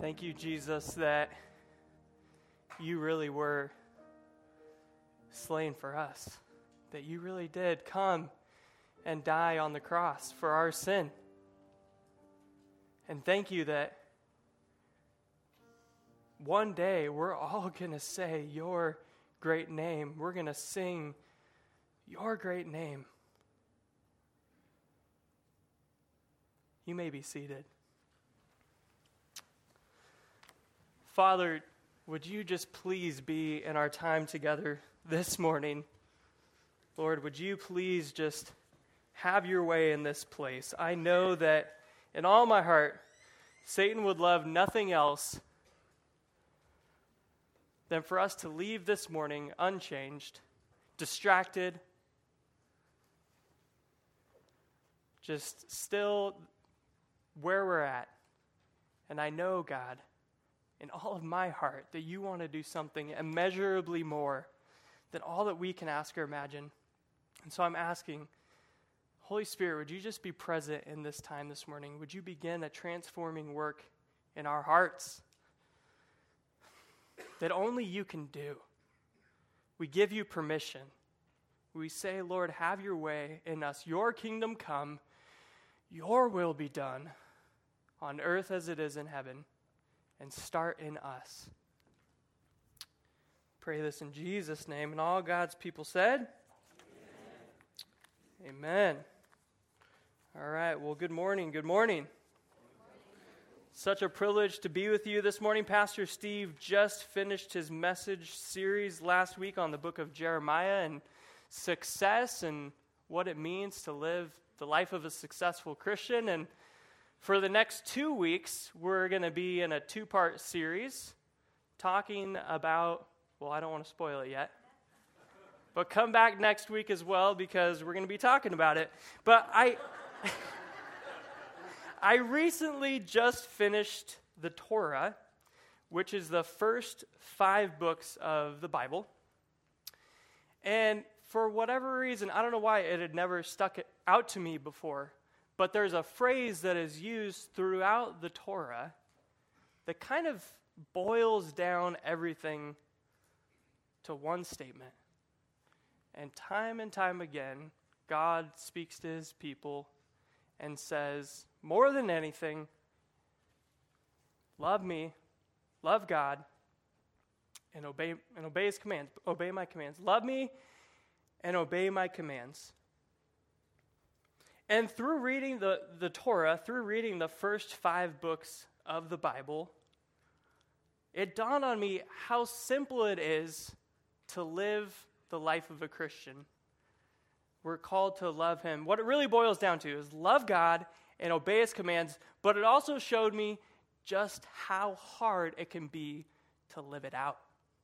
Thank you, Jesus, that you really were slain for us, that you really did come and die on the cross for our sin. And thank you that one day we're all going to say your great name. We're going to sing your great name. You may be seated. Father, would you just please be in our time together this morning? Lord, would you please just have your way in this place? I know that in all my heart, Satan would love nothing else than for us to leave this morning unchanged, distracted, just still where we're at. And I know, God, in all of my heart, that you want to do something immeasurably more than all that we can ask or imagine. And so I'm asking, Holy Spirit, would you just be present in this time this morning? Would you begin a transforming work in our hearts that only you can do? We give you permission. We say, Lord, have your way in us. Your kingdom come, your will be done on earth as it is in heaven. And start in us. Pray this in Jesus' name. And all God's people said, Amen. Amen. All right. Well, good morning. Good morning. Such a privilege to be with you this morning. Pastor Steve just finished his message series last week on the book of Jeremiah and success and what it means to live the life of a successful Christian. And for the next 2 weeks, we're going to be in a 2-part series talking about, well, I don't want to spoil it yet, but come back next week as well because we're going to be talking about it. But I recently just finished the Torah, which is the first 5 books of the Bible. And for whatever reason, I don't know why it had never stuck out to me before, but there's a phrase that is used throughout the Torah that kind of boils down everything to one statement. And time again, God speaks to his people and says, more than anything, love me, love God, and obey his commands. Obey my commands. Love me and obey my commands. And through reading the Torah, through reading the first 5 books of the Bible, it dawned on me how simple it is to live the life of a Christian. We're called to love him. What it really boils down to is love God and obey his commands, but it also showed me just how hard it can be to live it out.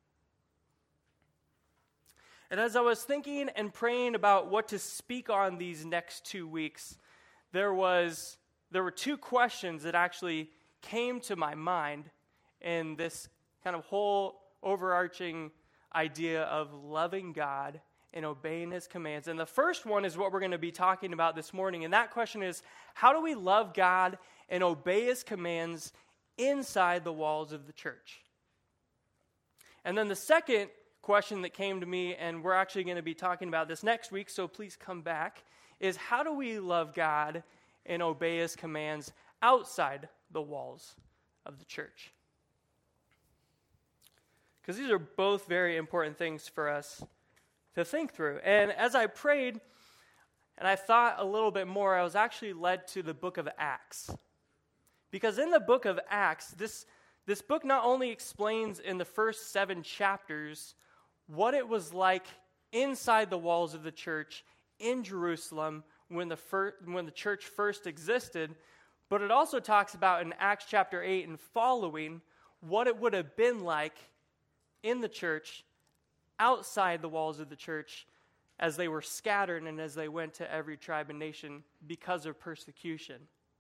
And as I was thinking and praying about what to speak on these next 2 weeks, there were 2 questions that actually came to my mind in this kind of whole overarching idea of loving God and obeying his commands. And the first one is what we're going to be talking about this morning. And that question is, how do we love God and obey his commands inside the walls of the church? And then the second question that came to me, and we're actually going to be talking about this next week, so please come back, is how do we love God and obey his commands outside the walls of the church? Because these are both very important things for us to think through. And as I prayed and I thought a little bit more, I was actually led to the book of Acts. Because in the book of Acts, this book not only explains in the first 7 chapters what it was like inside the walls of the church in Jerusalem when the church first existed, but it also talks about in Acts chapter 8 and following what it would have been like in the church outside the walls of the church as they were scattered and as they went to every tribe and nation because of persecution.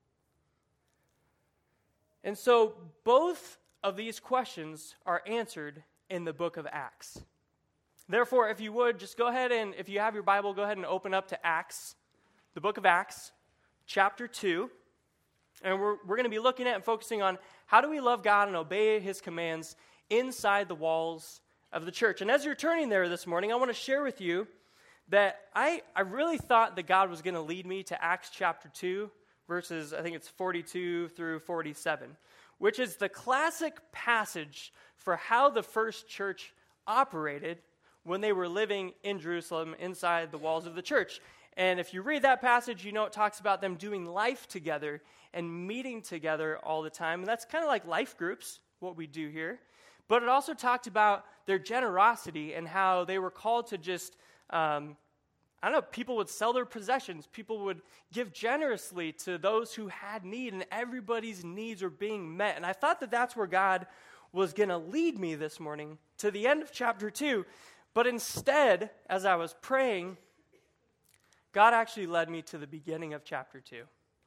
And so both of these questions are answered in the book of Acts. Therefore, if you would, just go ahead and, if you have your Bible, go ahead and open up to Acts, the book of Acts, chapter 2. And we're going to be looking at and focusing on how do we love God and obey his commands inside the walls of the church. And as you're turning there this morning, I want to share with you that I really thought that God was going to lead me to Acts chapter 2, verses, I think it's 42 through 47, which is the classic passage for how the first church operated when they were living in Jerusalem inside the walls of the church. And if you read that passage, you know it talks about them doing life together and meeting together all the time. And that's kind of like life groups, what we do here. But it also talked about their generosity and how they were called to just, people would sell their possessions. People would give generously to those who had need, and everybody's needs were being met. And I thought that that's where God was going to lead me this morning, to the end of chapter 2. But instead, as I was praying, God actually led me to the beginning of chapter 2.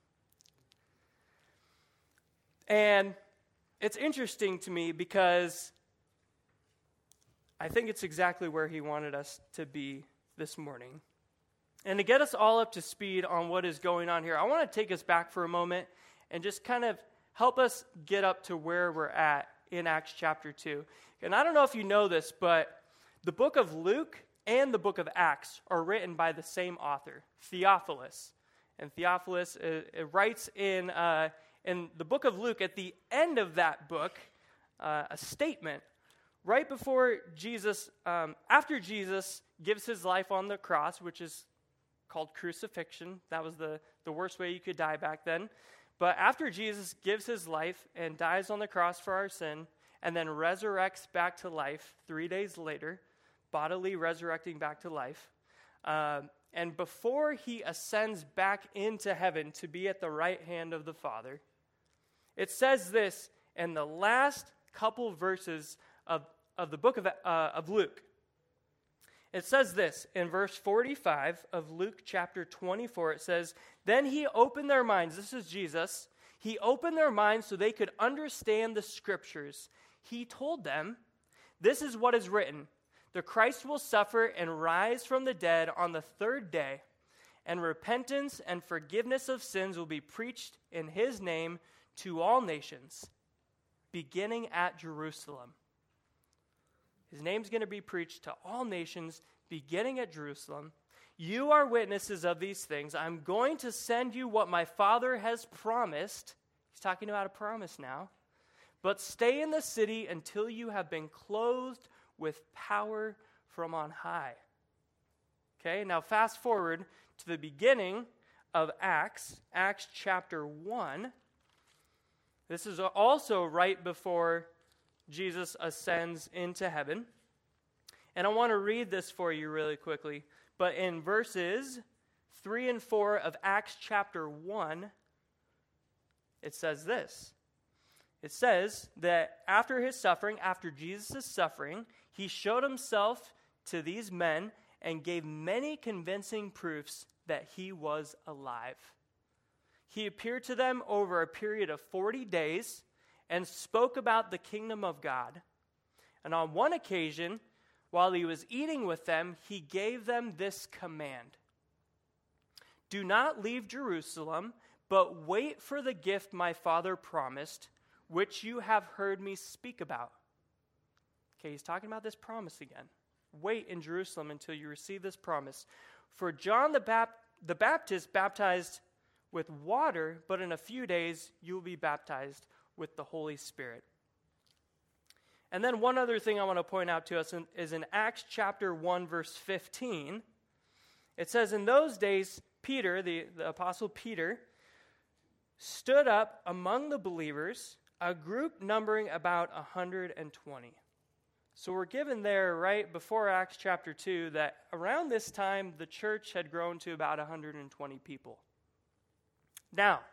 And it's interesting to me because I think it's exactly where he wanted us to be this morning. And to get us all up to speed on what is going on here, I want to take us back for a moment and just kind of help us get up to where we're at in Acts chapter 2. And I don't know if you know this, but the book of Luke and the book of Acts are written by the same author, Theophilus. And Theophilus writes in the book of Luke, at the end of that book, a statement right before Jesus, after Jesus gives his life on the cross, which is called crucifixion. That was the worst way you could die back then. But after Jesus gives his life and dies on the cross for our sin, and then resurrects back to life 3 days later, bodily resurrecting back to life, and before he ascends back into heaven to be at the right hand of the Father, it says this in the last couple verses of the book of Luke. It says this in verse 45 of Luke chapter 24. It says, "Then he opened their minds." This is Jesus. He opened their minds so they could understand the scriptures. He told them, "This is what is written. The Christ will suffer and rise from the dead on the third day, and repentance and forgiveness of sins will be preached in his name to all nations, beginning at Jerusalem." His name's going to be preached to all nations, beginning at Jerusalem. "You are witnesses of these things. I'm going to send you what my Father has promised." He's talking about a promise now. "But stay in the city until you have been clothed with power from on high." Okay, now fast forward to the beginning of Acts chapter 1. This is also right before Jesus ascends into heaven. And I want to read this for you really quickly. But in verses 3 and 4 of Acts chapter 1, it says this. It says that after his suffering, after Jesus' suffering, he showed himself to these men and gave many convincing proofs that he was alive. He appeared to them over a period of 40 days and spoke about the kingdom of God. And on one occasion, while he was eating with them, he gave them this command: "Do not leave Jerusalem, but wait for the gift my Father promised, which you have heard me speak about." Okay, he's talking about this promise again. Wait in Jerusalem until you receive this promise. "For John the Baptist baptized with water, but in a few days you will be baptized with the Holy Spirit." And then one other thing I want to point out to us is in Acts chapter 1, verse 15. It says, "In those days, Peter," the apostle Peter, "stood up among the believers, a group numbering about 120. So we're given there right before Acts chapter 2 that around this time the church had grown to about 120 people. Now,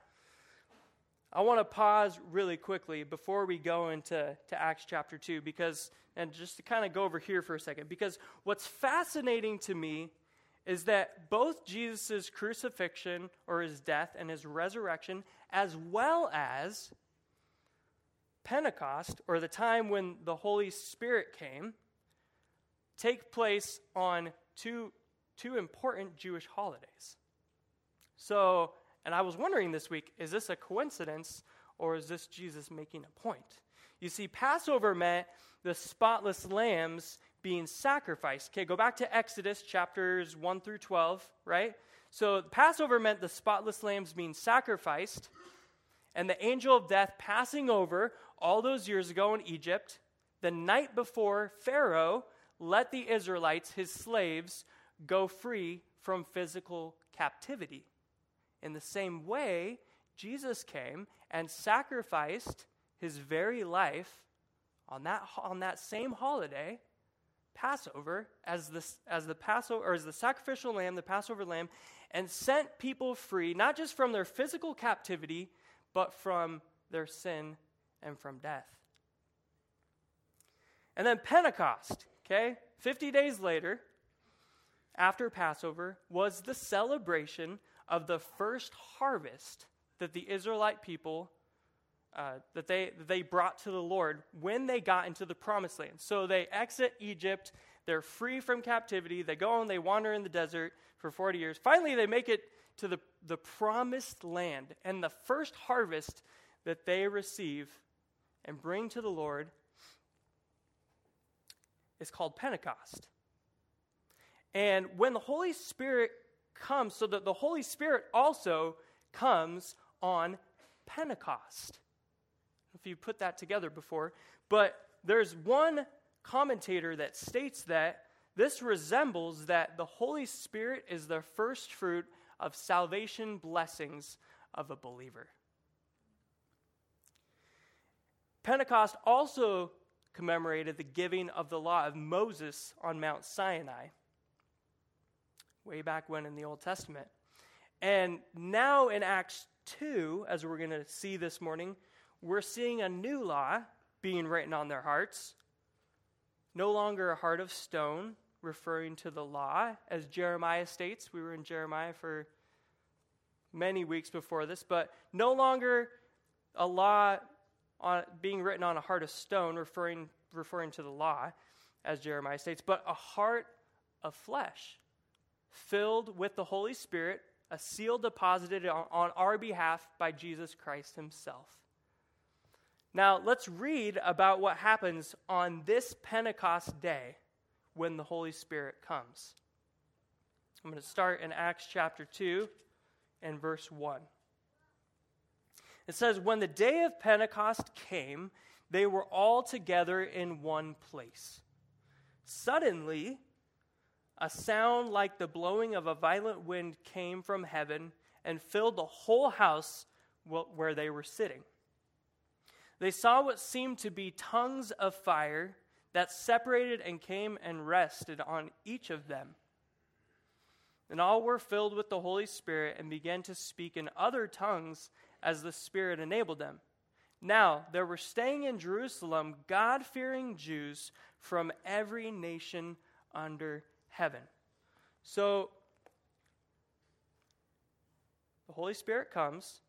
I want to pause really quickly before we go into Acts chapter 2 and just to kind of go over here for a second, because what's fascinating to me is that both Jesus' crucifixion or his death and his resurrection, as well as Pentecost, or the time when the Holy Spirit came, take place on two important Jewish holidays. So And I was wondering this week, is this a coincidence or is this Jesus making a point? You see, Passover meant the spotless lambs being sacrificed. Okay, go back to Exodus chapters 1 through 12, right? So Passover meant the spotless lambs being sacrificed and the angel of death passing over all those years ago in Egypt, the night before Pharaoh let the Israelites, his slaves, go free from physical captivity. In the same way, Jesus came and sacrificed his very life on that same holiday, Passover, as the Passover, or as the sacrificial lamb, the Passover lamb, and sent people free, not just from their physical captivity, but from their sin and from death. And then Pentecost, okay, 50 days later, after Passover, was the celebration of the first harvest that the Israelite people that they brought to the Lord when they got into the promised land. So they exit Egypt, they're free from captivity, they go and they wander in the desert for 40 years. Finally, they make it to the promised land, and the first harvest that they receive and bring to the Lord is called Pentecost. And when the Holy Spirit comes, so that the Holy Spirit also comes on Pentecost. If you put that together before, but there's one commentator that states that this resembles that the Holy Spirit is the first fruit of salvation blessings of a believer. Pentecost also commemorated the giving of the law of Moses on Mount Sinai, way back when in the Old Testament. And now in Acts 2, as we're going to see this morning, we're seeing a new law being written on their hearts. No longer a heart of stone, referring to the law, as Jeremiah states. We were in Jeremiah for many weeks before this, but no longer a law being written on a heart of stone, referring to the law, as Jeremiah states, but a heart of flesh, filled with the Holy Spirit, a seal deposited on our behalf by Jesus Christ himself. Now, let's read about what happens on this Pentecost day when the Holy Spirit comes. I'm going to start in Acts chapter 2 and verse 1. It says, "When the day of Pentecost came, they were all together in one place. Suddenly, a sound like the blowing of a violent wind came from heaven and filled the whole house where they were sitting. They saw what seemed to be tongues of fire that separated and came and rested on each of them. And all were filled with the Holy Spirit and began to speak in other tongues as the Spirit enabled them. Now there were staying in Jerusalem God-fearing Jews from every nation under heaven." So the Holy Spirit comes.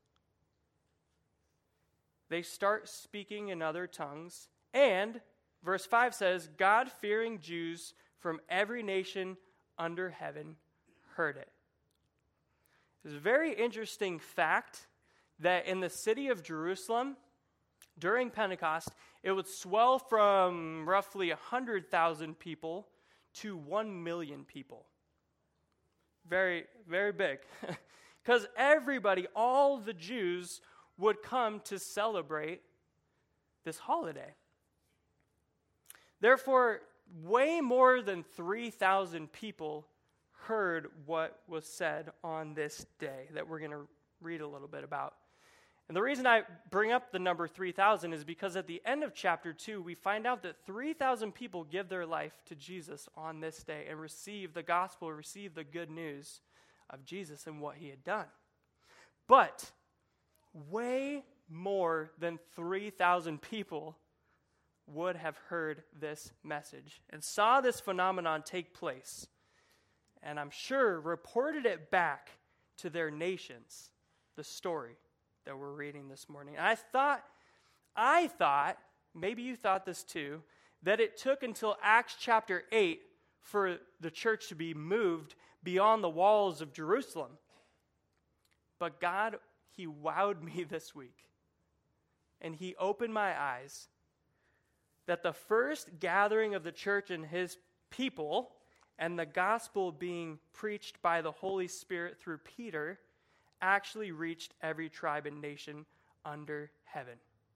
They start speaking in other tongues. And verse 5 says, God-fearing Jews from every nation under heaven heard it. It's a very interesting fact that in the city of Jerusalem, during Pentecost, it would swell from roughly 100,000 people to 1 million people. Very, very big. Because everybody, all the Jews, would come to celebrate this holiday. Therefore, way more than 3,000 people heard what was said on this day that we're going to read a little bit about. And the reason I bring up the number 3,000 is because at the end of chapter 2, we find out that 3,000 people give their life to Jesus on this day and receive the gospel, receive the good news of Jesus and what he had done. But way more than 3,000 people would have heard this message and saw this phenomenon take place, and I'm sure reported it back to their nations, the story that we're reading this morning. And I thought, maybe you thought this too, that it took until Acts chapter 8 for the church to be moved beyond the walls of Jerusalem. But God, he wowed me this week. And he opened my eyes that the first gathering of the church and his people and the gospel being preached by the Holy Spirit through Peter actually reached every tribe and nation under heaven.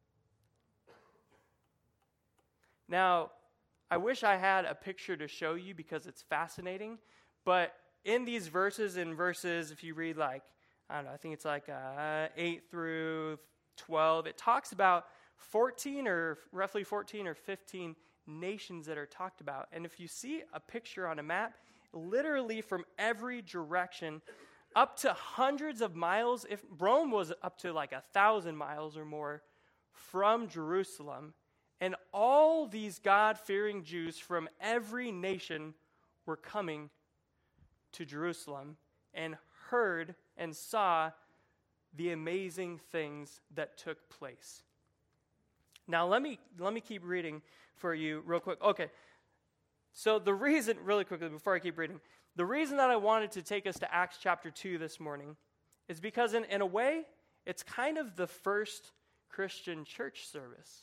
Now, I wish I had a picture to show you because it's fascinating, but in these verses, if you read I think it's 8 through 12, it talks about roughly 14 or 15 nations that are talked about. And if you see a picture on a map, literally from every direction, up to hundreds of miles, if Rome was up to 1,000 miles or more from Jerusalem, and all these God-fearing Jews from every nation were coming to Jerusalem and heard and saw the amazing things that took place. Now, let me keep reading for you real quick. Okay, so the reason, really quickly before I keep reading, the reason that I wanted to take us to Acts chapter 2 this morning is because in a way, it's kind of the first Christian church service.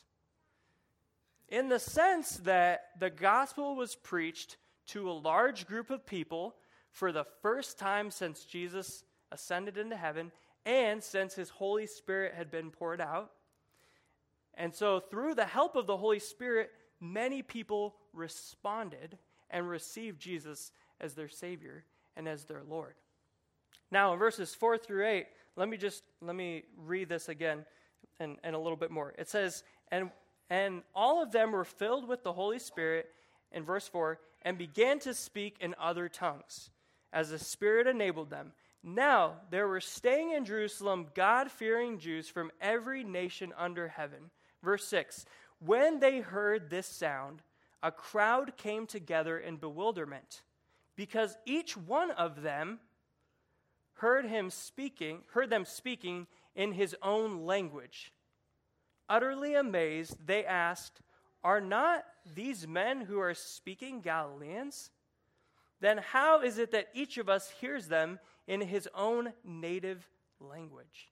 In the sense that the gospel was preached to a large group of people for the first time since Jesus ascended into heaven and since his Holy Spirit had been poured out. And so through the help of the Holy Spirit, many people responded and received Jesus as their Savior and as their Lord. Now in verses 4 through 8, let me read this again and a little bit more. It says, and all of them were filled with the Holy Spirit, in verse 4, and began to speak in other tongues, as the Spirit enabled them. Now there were staying in Jerusalem God-fearing Jews from every nation under heaven. Verse 6, when they heard this sound, a crowd came together in bewilderment, because each one of them heard them speaking in his own language. Utterly amazed, they asked, are not these men who are speaking Galileans? Then how is it that each of us hears them in his own native language?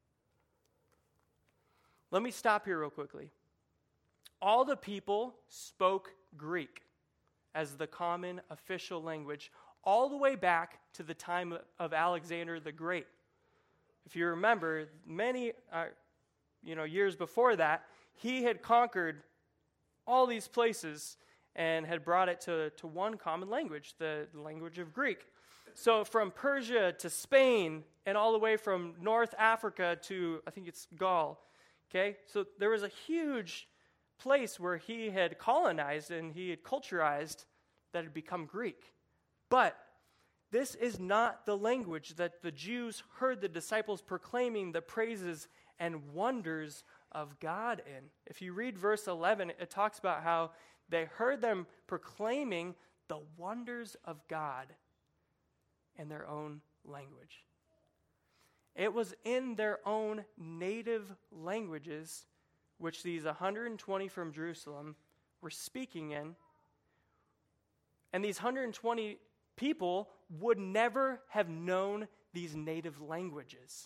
Let me stop here real quickly. All the people spoke Greek as the common official language all the way back to the time of Alexander the Great. If you remember, many years before that, he had conquered all these places and had brought it to one common language, the language of Greek. So from Persia to Spain and all the way from North Africa to, I think it's Gaul, okay? So there was a huge place where he had colonized and he had culturized that had become Greek. But this is not the language that the Jews heard the disciples proclaiming the praises and wonders of God in. If you read verse 11, it talks about how they heard them proclaiming the wonders of God in their own language. It was in their own native languages, which these 120 from Jerusalem were speaking in. And these 120 people would never have known these native languages.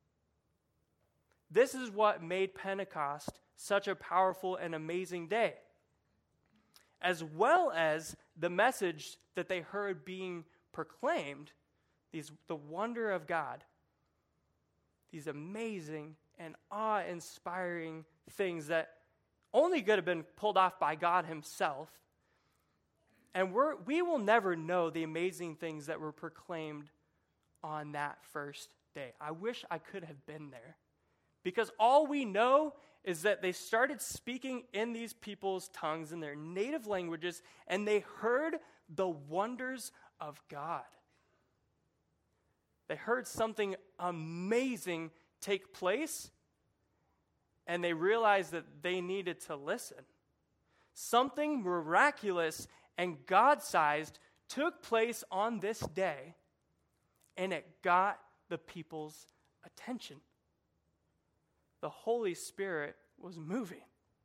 This is what made Pentecost such a powerful and amazing day, as well as the message that they heard being proclaimed, the wonder of God, these amazing and awe-inspiring things that only could have been pulled off by God himself. And we will never know the amazing things that were proclaimed on that first day. I wish I could have been there. Because all we know is that they started speaking in these people's tongues, in their native languages, and they heard the wonders of God. They heard something amazing take place, and they realized that they needed to listen. Something miraculous and God-sized took place on this day, and it got the people's attention. The Holy Spirit was moving.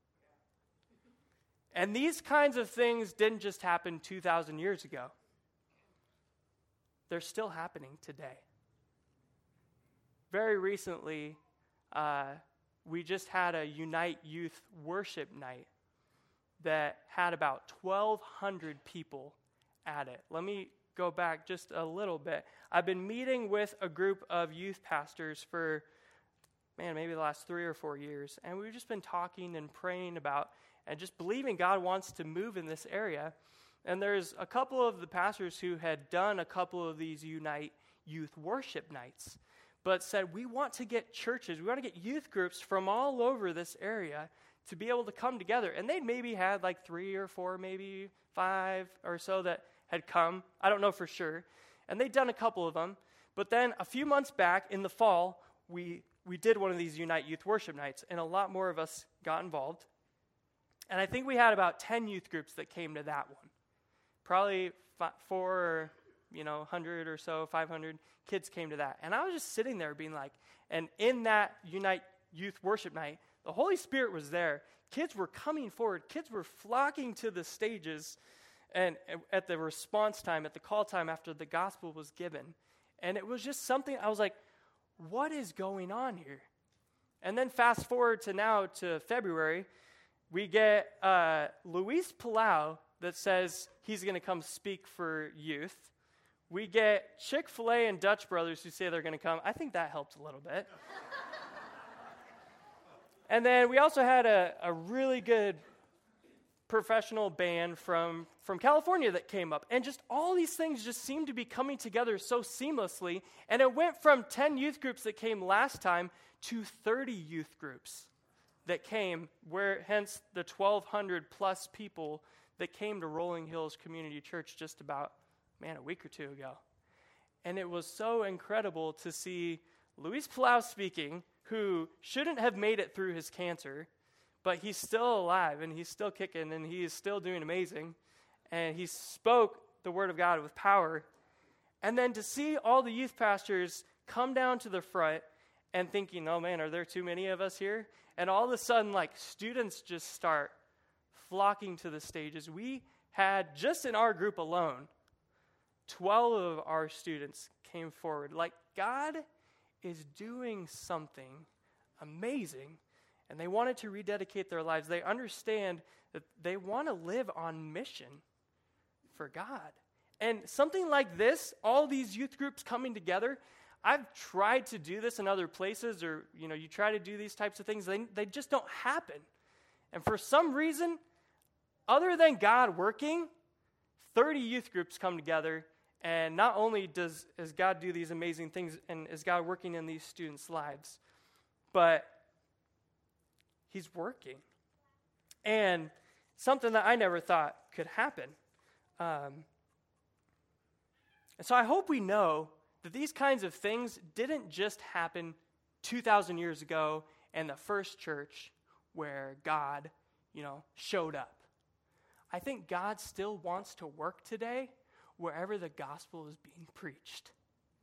And these kinds of things didn't just happen 2,000 years ago. They're still happening today. very recently, we just had a Unite Youth worship night that had about 1,200 people at it. Let me go back just a little bit. I've been meeting with a group of youth pastors for, maybe the last 3 or 4 years, and we've just been talking and praying about and just believing God wants to move in this area. And there's a couple of the pastors who had done a couple of these Unite Youth worship nights, but said, we want to get churches, we want to get youth groups from all over this area to be able to come together. And they'd maybe had like 3 or 4, maybe 5 or so that had come. I don't know for sure. And they'd done a couple of them. But then a few months back in the fall, we did one of these Unite Youth worship nights, and a lot more of us got involved. And I think we had about 10 youth groups that came to that one. Probably 100 or so, 500 kids came to that. And I was just sitting there being like, and in that Unite Youth worship night, the Holy Spirit was there. Kids were coming forward. Kids were flocking to the stages and at the response time, at the call time after the gospel was given. And it was just something, I was like, what is going on here? And then fast forward to now to February, we get Luis Palau that says he's going to come speak for youth. We get Chick-fil-A and Dutch Brothers who say they're going to come. I think that helped a little bit. And then we also had a really good professional band from California that came up. And just all these things just seemed to be coming together so seamlessly. And it went from 10 youth groups that came last time to 30 youth groups that came, where hence the 1,200 plus people that came to Rolling Hills Community Church just about, a week or two ago. And it was so incredible to see Luis Palau speaking, who shouldn't have made it through his cancer, but he's still alive, and he's still kicking, and he is still doing amazing. And he spoke the word of God with power. And then to see all the youth pastors come down to the front and thinking, oh man, are there too many of us here? And all of a sudden, students just start flocking to the stages. We had, just in our group alone, 12 of our students came forward. God is doing something amazing, and they wanted to rededicate their lives. They understand that they want to live on mission for God. And something like this, all these youth groups coming together, I've tried to do this in other places, or, you try to do these types of things, they just don't happen. And for some reason, other than God working, 30 youth groups come together. And not only does God do these amazing things and is God working in these students' lives, but he's working. And something that I never thought could happen. And so I hope we know that these kinds of things didn't just happen 2,000 years ago in the first church where God, showed up. I think God still wants to work today wherever the gospel is being preached.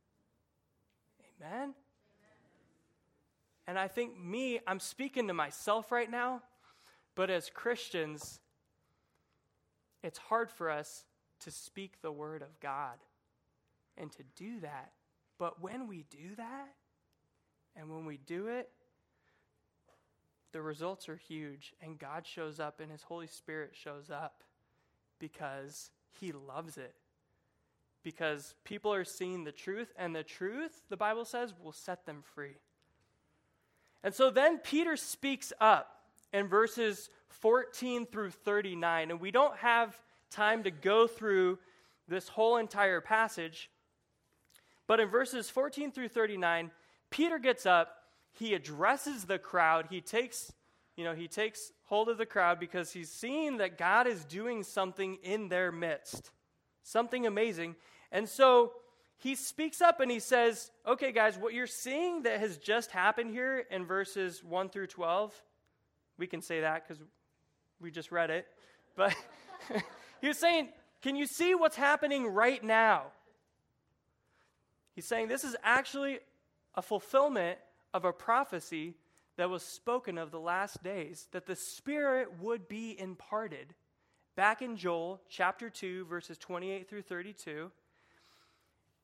Amen? And I think I'm speaking to myself right now, but as Christians, it's hard for us to speak the word of God and to do that. But when we do that, and when we do it, the results are huge, and God shows up, and his Holy Spirit shows up because he loves it. Because people are seeing the truth, and the truth, the Bible says, will set them free. And so then Peter speaks up in verses 14 through 39, and we don't have time to go through this whole entire passage, but in verses 14 through 39, Peter gets up, he addresses the crowd, he takes hold of the crowd because he's seeing that God is doing something in their midst. Something amazing. And so he speaks up and he says, okay, guys, what you're seeing that has just happened here in verses 1 through 12, we can say that because we just read it. But he was saying, can you see what's happening right now? He's saying this is actually a fulfillment of a prophecy that was spoken of the last days, that the Spirit would be imparted. Back in Joel chapter 2, verses 28 through 32,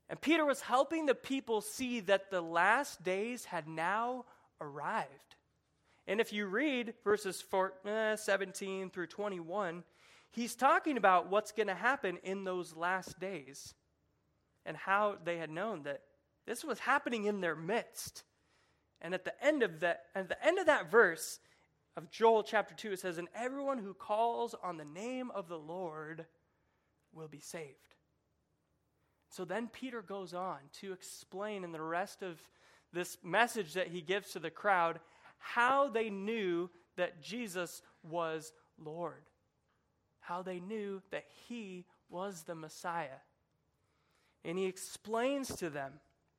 And Peter was helping the people see that the last days had now arrived. And if you read verses 17 through 21, he's talking about what's going to happen in those last days and how they had known that this was happening in their midst. And at the end of that verse of Joel chapter 2, it says, "And everyone who calls on the name of the Lord will be saved." So then Peter goes on to explain in the rest of this message that he gives to the crowd how they knew that Jesus was Lord, how they knew that he was the Messiah. And he explains to them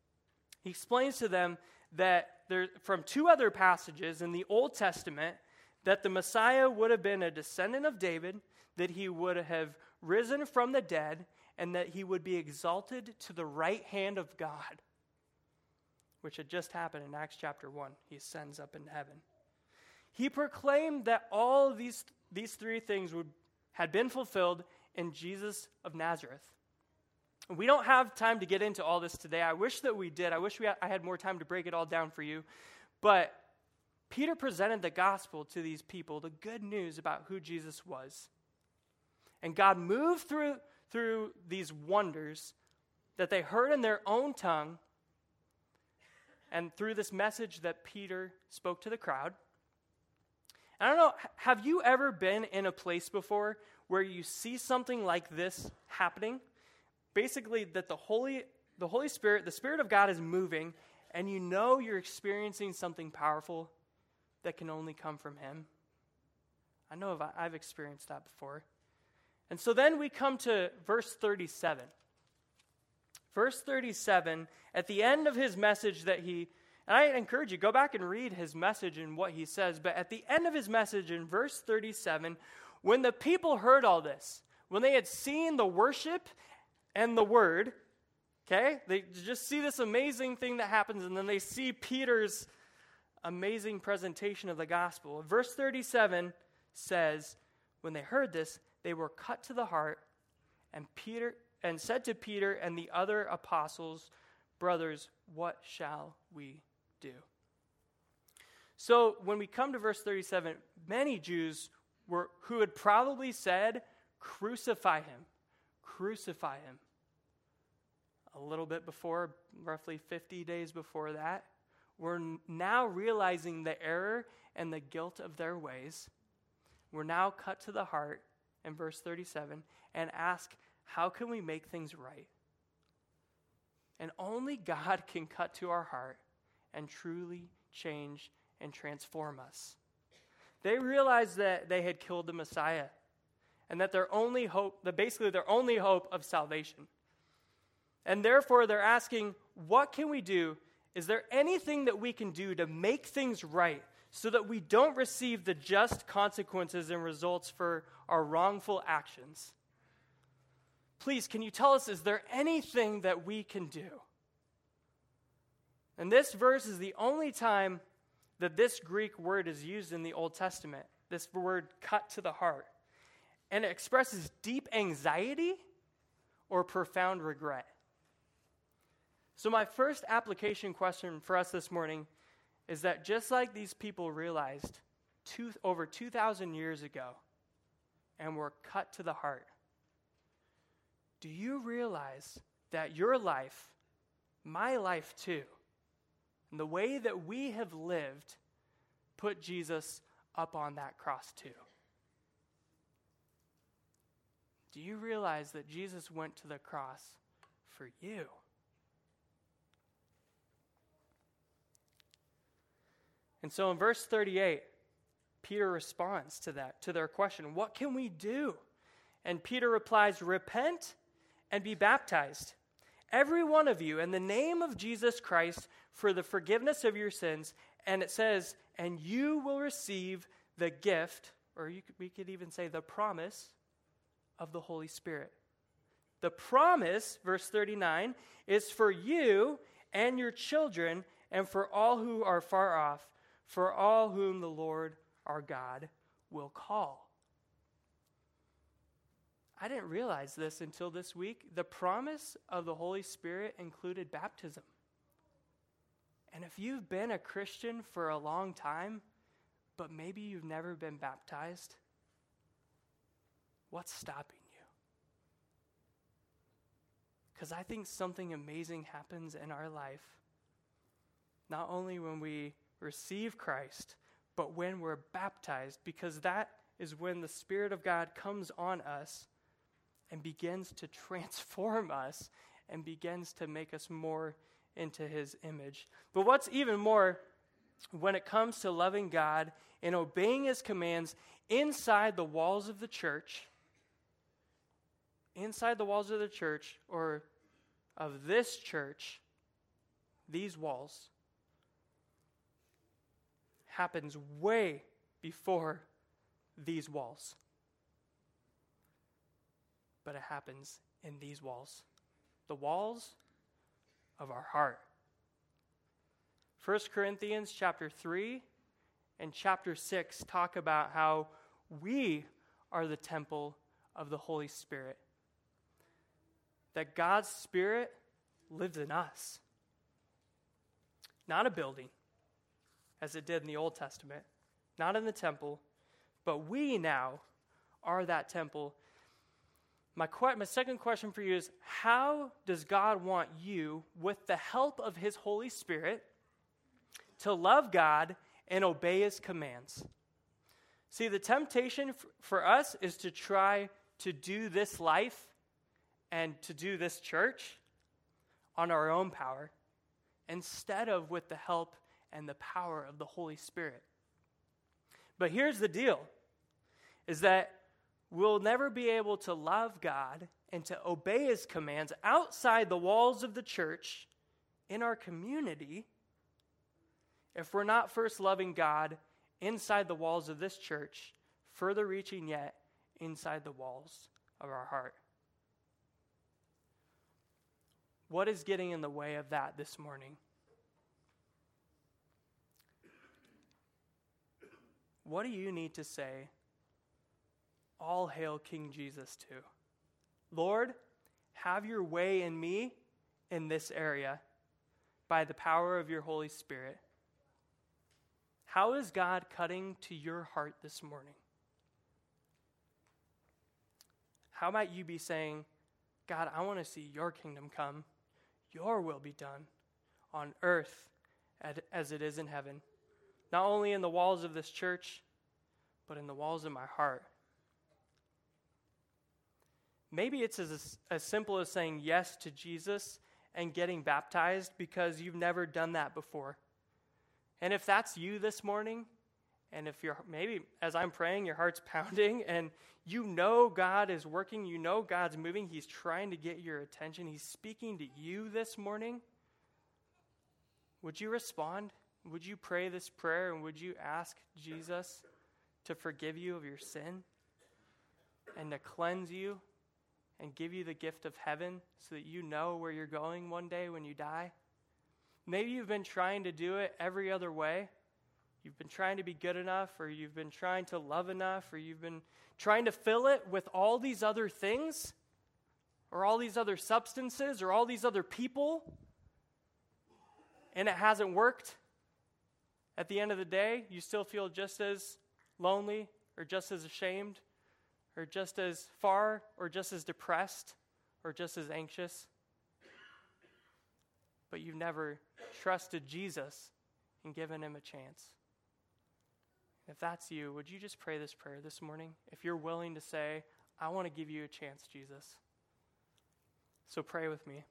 that from two other passages in the Old Testament, that the Messiah would have been a descendant of David, that he would have risen from the dead, and that he would be exalted to the right hand of God, which had just happened in Acts chapter 1. He ascends up into heaven. He proclaimed that all of these three things had been fulfilled in Jesus of Nazareth. We don't have time to get into all this today. I wish that we did. I wish I had more time to break it all down for you. But Peter presented the gospel to these people, the good news about who Jesus was. And God moved through these wonders that they heard in their own tongue and through this message that Peter spoke to the crowd. And I don't know, have you ever been in a place before where you see something like this happening? Basically, that the Holy Spirit, the Spirit of God is moving, and you know you're experiencing something powerful that can only come from Him. I know I've experienced that before. And so then we come to verse 37. Verse 37, at the end of his message and I encourage you, go back and read his message and what he says, but at the end of his message in verse 37, when the people heard all this, when they had seen the worship and the word, okay, they just see this amazing thing that happens, and then they see Peter's amazing presentation of the gospel. Verse 37 says, when they heard this, they were cut to the heart, and said to Peter and the other apostles, "Brothers, what shall we do?" So when we come to verse 37, many Jews who had probably said, "Crucify him, crucify him." A little bit before, roughly 50 days before that, were now realizing the error and the guilt of their ways. We're now cut to the heart in verse 37 and ask, how can we make things right? And only God can cut to our heart and truly change and transform us. They realized that they had killed the Messiah and that their only hope of salvation. And therefore they're asking, what can we do? Is there anything that we can do to make things right so that we don't receive the just consequences and results for our wrongful actions? Please, can you tell us, is there anything that we can do? And this verse is the only time that this Greek word is used in the Old Testament, this word cut to the heart. And it expresses deep anxiety or profound regret. So my first application question for us this morning is that just like these people realized over 2,000 years ago and were cut to the heart, do you realize that your life, my life too, and the way that we have lived put Jesus up on that cross too? Do you realize that Jesus went to the cross for you? And so in verse 38, Peter responds to that, to their question, what can we do? And Peter replies, repent and be baptized, every one of you, in the name of Jesus Christ for the forgiveness of your sins. And it says, and you will receive the gift, or we could even say the promise of the Holy Spirit. The promise, verse 39, is for you and your children and for all who are far off, for all whom the Lord our God will call. I didn't realize this until this week. The promise of the Holy Spirit included baptism. And if you've been a Christian for a long time, but maybe you've never been baptized, what's stopping you? Because I think something amazing happens in our life, not only when we receive Christ, but when we're baptized, because that is when the Spirit of God comes on us and begins to transform us and begins to make us more into his image. But what's even more, when it comes to loving God and obeying his commands inside the walls of the church, or of this church, these walls, happens way before these walls. But it happens in these walls, the walls of our heart. 1 Corinthians chapter 3 and chapter 6 talk about how we are the temple of the Holy Spirit. That God's Spirit lives in us. Not a building, as it did in the Old Testament, not in the temple, but we now are that temple. My second question for you is, how does God want you, with the help of his Holy Spirit, to love God and obey his commands? See, the temptation for us is to try to do this life and to do this church on our own power, instead of with the help and the power of the Holy Spirit. But here's the deal, is that we'll never be able to love God and to obey his commands outside the walls of the church in our community if we're not first loving God inside the walls of this church, further reaching yet inside the walls of our heart. What is getting in the way of that this morning? What do you need to say, all hail King Jesus, to? Lord, have your way in me in this area by the power of your Holy Spirit. How is God cutting to your heart this morning? How might you be saying, God, I want to see your kingdom come, your will be done on earth as it is in heaven, not only in the walls of this church, but in the walls of my heart. Maybe it's as simple as saying yes to Jesus and getting baptized because you've never done that before. And if that's you this morning, and if you're maybe as I'm praying, your heart's pounding, and you know God is working, you know God's moving, he's trying to get your attention, he's speaking to you this morning, would you respond? Would you pray this prayer, and would you ask Jesus to forgive you of your sin and to cleanse you and give you the gift of heaven so that you know where you're going one day when you die? Maybe you've been trying to do it every other way. You've been trying to be good enough, or you've been trying to love enough, or you've been trying to fill it with all these other things, or all these other substances, or all these other people, and it hasn't worked. At the end of the day, you still feel just as lonely, or just as ashamed, or just as far, or just as depressed, or just as anxious. But you've never trusted Jesus and given him a chance. If that's you, would you just pray this prayer this morning? If you're willing to say, I want to give you a chance, Jesus. So pray with me.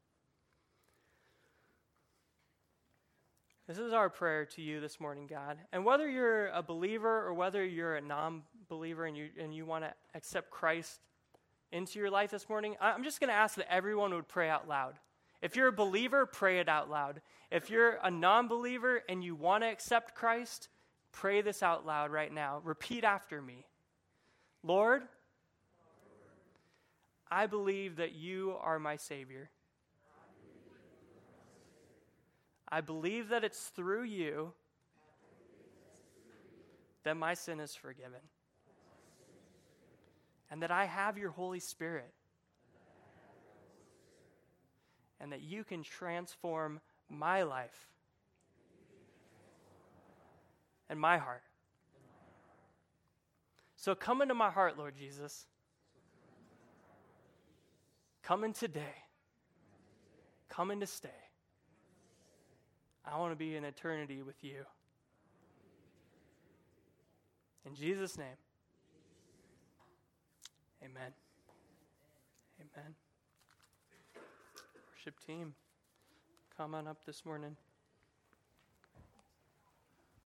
This is our prayer to you this morning, God. And whether you're a believer or whether you're a non-believer and you want to accept Christ into your life this morning, I'm just going to ask that everyone would pray out loud. If you're a believer, pray it out loud. If you're a non-believer and you want to accept Christ, pray this out loud right now. Repeat after me. Lord, I believe that you are my Savior. I believe that it's through you that my sin is forgiven. and that I have your Holy Spirit, and that you can transform my life and my heart. So come into my heart, Lord Jesus. Come in today. Come in to stay. I want to be in eternity with you. In Jesus' name. Amen. Amen. Worship team, come on up this morning.